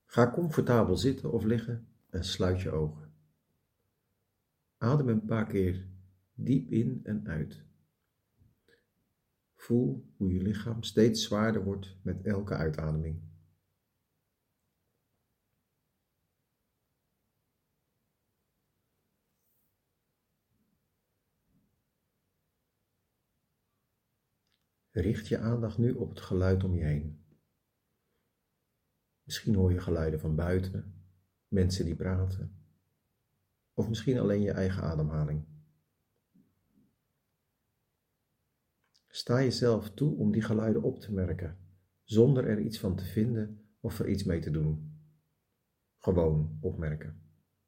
Ga comfortabel zitten of liggen en sluit je ogen. Adem een paar keer diep in en uit. Voel hoe je lichaam steeds zwaarder wordt met elke uitademing. Richt je aandacht nu op het geluid om je heen. Misschien hoor je geluiden van buiten, mensen die praten, of misschien alleen je eigen ademhaling. Sta jezelf toe om die geluiden op te merken, zonder er iets van te vinden of er iets mee te doen. Gewoon opmerken.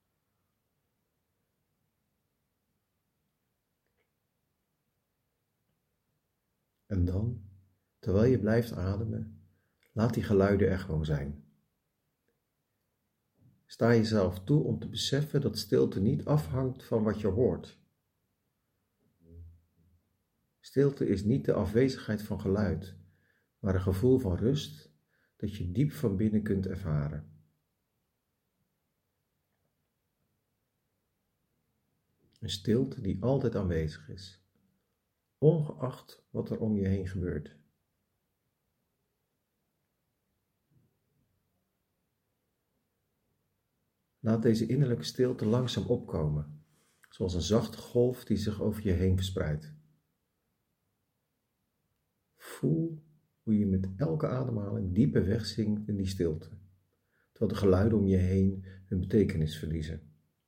En dan, terwijl je blijft ademen, laat die geluiden er gewoon zijn. Sta jezelf toe om te beseffen dat stilte niet afhangt van wat je hoort. Stilte is niet de afwezigheid van geluid, maar een gevoel van rust dat je diep van binnen kunt ervaren. Een stilte die altijd aanwezig is, ongeacht wat er om je heen gebeurt. Laat deze innerlijke stilte langzaam opkomen, zoals een zachte golf die zich over je heen verspreidt. Voel hoe je met elke ademhaling dieper wegzinkt in die stilte, terwijl de geluiden om je heen hun betekenis verliezen.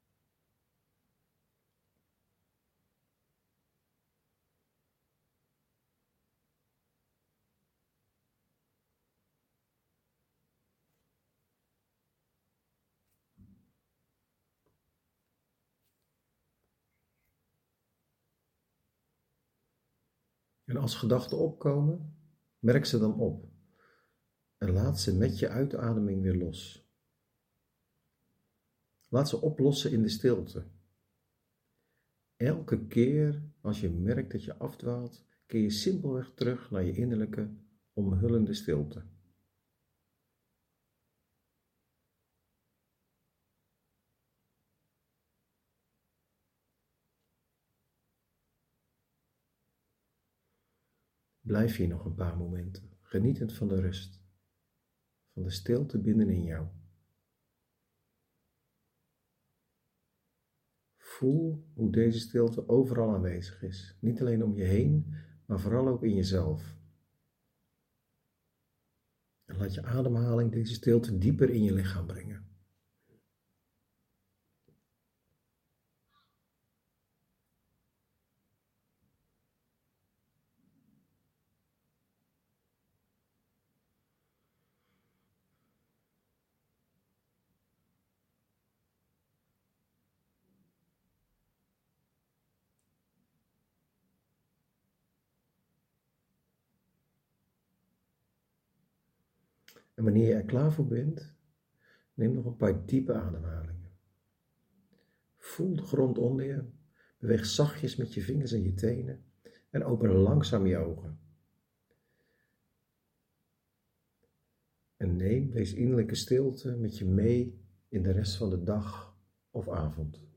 En als gedachten opkomen, merk ze dan op en laat ze met je uitademing weer los. Laat ze oplossen in de stilte. Elke keer als je merkt dat je afdwaalt, keer je simpelweg terug naar je innerlijke, omhullende stilte. Blijf hier nog een paar momenten, genietend van de rust, van de stilte binnenin jou. Voel hoe deze stilte overal aanwezig is, niet alleen om je heen, maar vooral ook in jezelf. En laat je ademhaling deze stilte dieper in je lichaam brengen. En wanneer je er klaar voor bent, neem nog een paar diepe ademhalingen. Voel de grond onder je, beweeg zachtjes met je vingers en je tenen en open langzaam je ogen. En neem deze innerlijke stilte met je mee in de rest van de dag of avond.